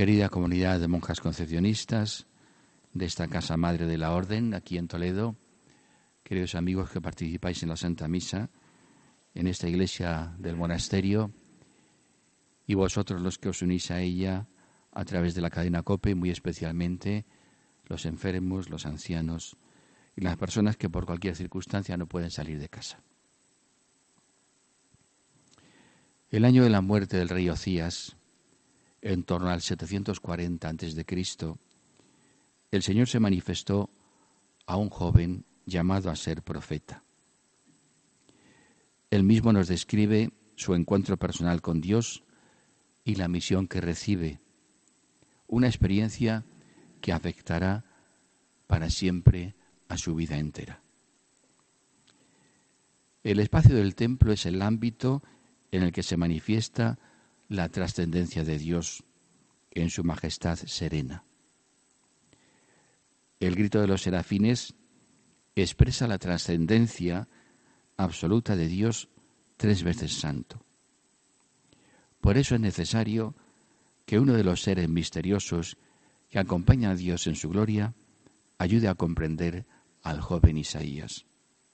Querida comunidad de monjas concepcionistas de esta Casa Madre de la Orden, aquí en Toledo, queridos amigos que participáis en la Santa Misa, en esta iglesia del monasterio, y vosotros los que os unís a ella a través de la cadena COPE, muy especialmente los enfermos, los ancianos y las personas que por cualquier circunstancia no pueden salir de casa. El año de la muerte del rey Ocías, en torno al 740 a.C., el Señor se manifestó a un joven llamado a ser profeta. Él mismo nos describe su encuentro personal con Dios y la misión que recibe, una experiencia que afectará para siempre a su vida entera. El espacio del templo es el ámbito en el que se manifiesta la trascendencia de Dios en su majestad serena. El grito de los serafines expresa la trascendencia absoluta de Dios 3 veces santo. Por eso es necesario que uno de los seres misteriosos que acompaña a Dios en su gloria ayude a comprender al joven Isaías.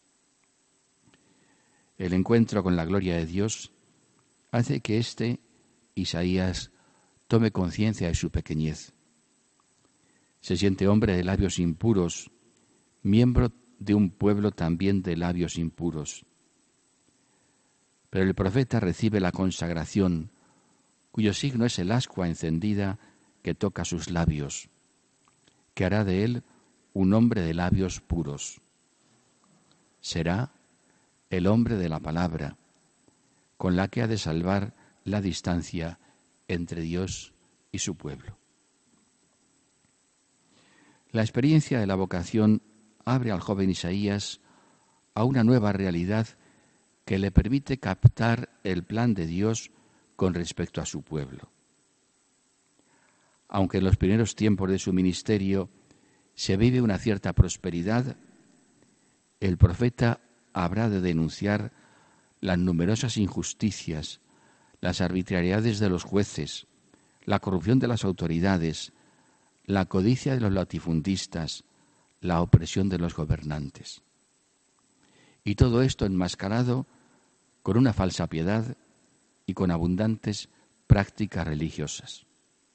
El encuentro con la gloria de Dios hace que Isaías tome conciencia de su pequeñez. Se siente hombre de labios impuros, miembro de un pueblo también de labios impuros. Pero el profeta recibe la consagración, cuyo signo es el ascua encendida que toca sus labios, que hará de él un hombre de labios puros. Será el hombre de la palabra, con la que ha de salvar la distancia entre Dios y su pueblo. La experiencia de la vocación abre al joven Isaías a una nueva realidad que le permite captar el plan de Dios con respecto a su pueblo. Aunque en los primeros tiempos de su ministerio se vive una cierta prosperidad, el profeta habrá de denunciar las numerosas injusticias, las arbitrariedades de los jueces, la corrupción de las autoridades, la codicia de los latifundistas, la opresión de los gobernantes. Y todo esto enmascarado con una falsa piedad y con abundantes prácticas religiosas.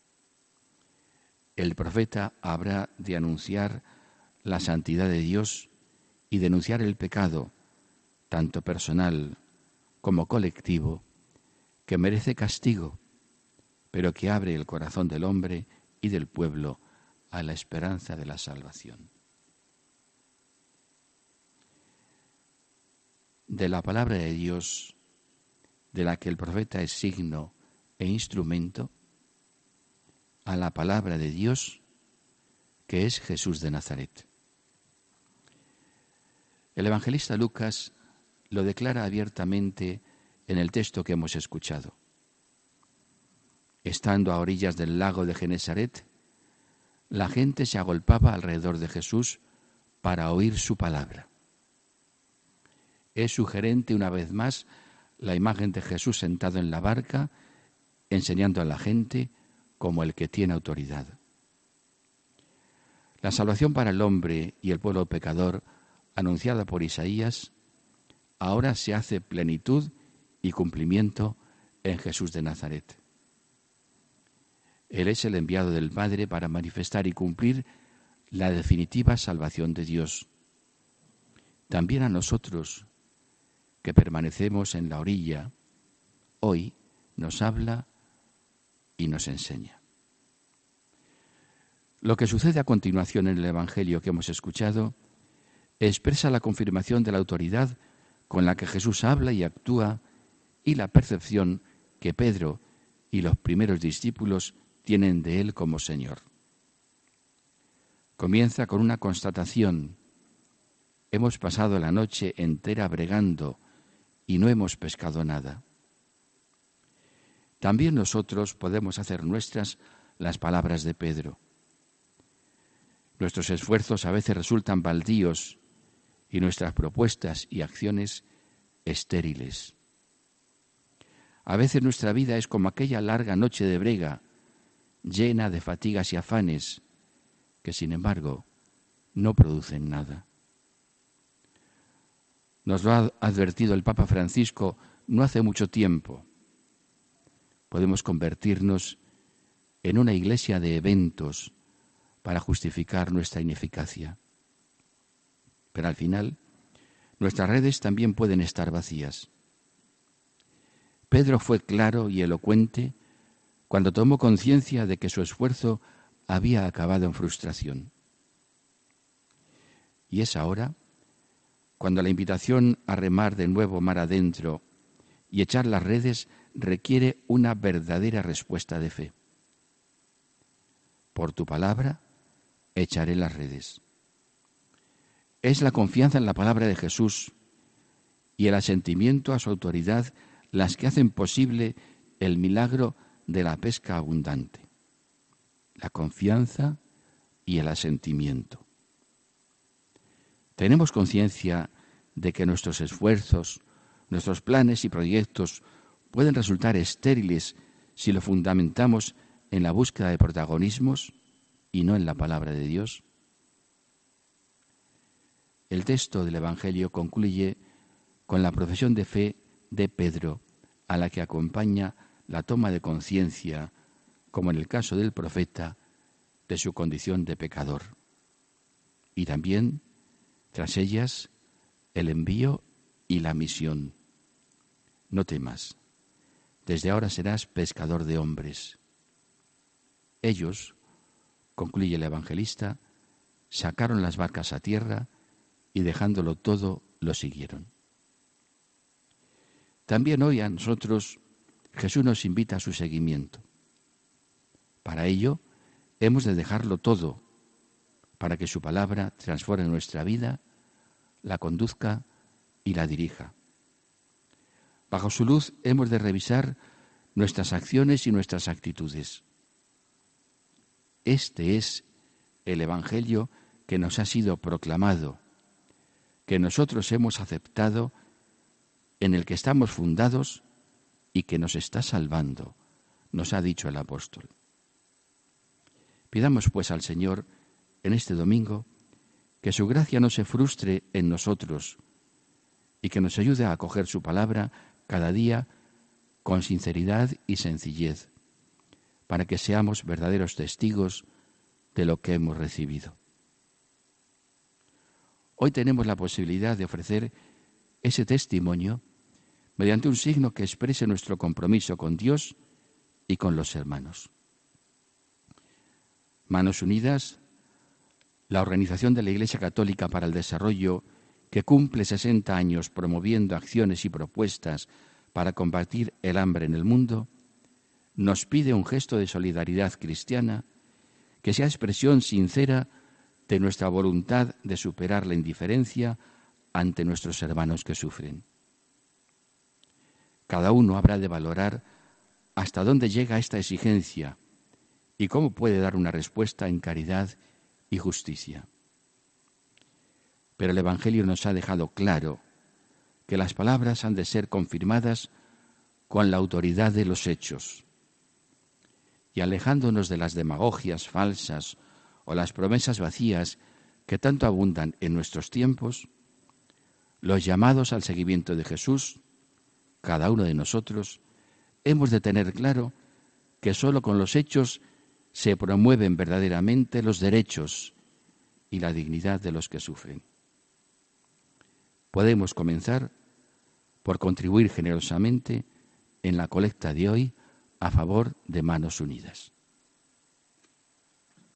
El profeta habrá de anunciar la santidad de Dios y denunciar el pecado, tanto personal como colectivo, que merece castigo, pero que abre el corazón del hombre y del pueblo a la esperanza de la salvación. De la palabra de Dios, de la que el profeta es signo e instrumento, a la palabra de Dios, que es Jesús de Nazaret. El evangelista Lucas lo declara abiertamente en el texto que hemos escuchado. Estando a orillas del lago de Genesaret, la gente se agolpaba alrededor de Jesús para oír su palabra. Es sugerente una vez más la imagen de Jesús sentado en la barca, enseñando a la gente como el que tiene autoridad. La salvación para el hombre y el pueblo pecador, anunciada por Isaías, ahora se hace plenitud y cumplimiento en Jesús de Nazaret. Él es el enviado del Padre para manifestar y cumplir la definitiva salvación de Dios. También a nosotros, que permanecemos en la orilla, hoy nos habla y nos enseña. Lo que sucede a continuación en el Evangelio que hemos escuchado expresa la confirmación de la autoridad con la que Jesús habla y actúa y la percepción que Pedro y los primeros discípulos tienen de él como Señor. Comienza con una constatación: hemos pasado la noche entera bregando y no hemos pescado nada. También nosotros podemos hacer nuestras las palabras de Pedro. Nuestros esfuerzos a veces resultan baldíos y nuestras propuestas y acciones estériles. A veces nuestra vida es como aquella larga noche de brega llena de fatigas y afanes, que sin embargo no producen nada. Nos lo ha advertido el Papa Francisco no hace mucho tiempo. Podemos convertirnos en una iglesia de eventos para justificar nuestra ineficacia. Pero al final, nuestras redes también pueden estar vacías. Pedro fue claro y elocuente cuando tomó conciencia de que su esfuerzo había acabado en frustración. Y es ahora, cuando la invitación a remar de nuevo mar adentro y echar las redes requiere una verdadera respuesta de fe. Por tu palabra echaré las redes. Es la confianza en la palabra de Jesús y el asentimiento a su autoridad las que hacen posible el milagro de la pesca abundante. La confianza y el asentimiento. Tenemos conciencia de que nuestros esfuerzos, nuestros planes y proyectos pueden resultar estériles si lo fundamentamos en la búsqueda de protagonismos y no en la palabra de Dios. El texto del Evangelio concluye con la profesión de fe de Pedro, a la que acompaña la toma de conciencia, como en el caso del profeta, de su condición de pecador. Y también, tras ellas, el envío y la misión. No temas, desde ahora serás pescador de hombres. Ellos, concluye el evangelista, sacaron las barcas a tierra y dejándolo todo, lo siguieron. También hoy a nosotros Jesús nos invita a su seguimiento. Para ello, hemos de dejarlo todo, para que su palabra transforme nuestra vida, la conduzca y la dirija. Bajo su luz hemos de revisar nuestras acciones y nuestras actitudes. Este es el Evangelio que nos ha sido proclamado, que nosotros hemos aceptado, en el que estamos fundados y que nos está salvando, nos ha dicho el apóstol. Pidamos pues al Señor en este domingo que su gracia no se frustre en nosotros y que nos ayude a acoger su palabra cada día con sinceridad y sencillez, para que seamos verdaderos testigos de lo que hemos recibido. Hoy tenemos la posibilidad de ofrecer ese testimonio mediante un signo que exprese nuestro compromiso con Dios y con los hermanos. Manos Unidas, la organización de la Iglesia Católica para el Desarrollo, que cumple 60 años promoviendo acciones y propuestas para combatir el hambre en el mundo, nos pide un gesto de solidaridad cristiana que sea expresión sincera de nuestra voluntad de superar la indiferencia ante nuestros hermanos que sufren. Cada uno habrá de valorar hasta dónde llega esta exigencia y cómo puede dar una respuesta en caridad y justicia. Pero el Evangelio nos ha dejado claro que las palabras han de ser confirmadas con la autoridad de los hechos. Y alejándonos de las demagogias falsas o las promesas vacías que tanto abundan en nuestros tiempos, los llamados al seguimiento de Jesús, cada uno de nosotros, hemos de tener claro que sólo con los hechos se promueven verdaderamente los derechos y la dignidad de los que sufren. Podemos comenzar por contribuir generosamente en la colecta de hoy a favor de Manos Unidas.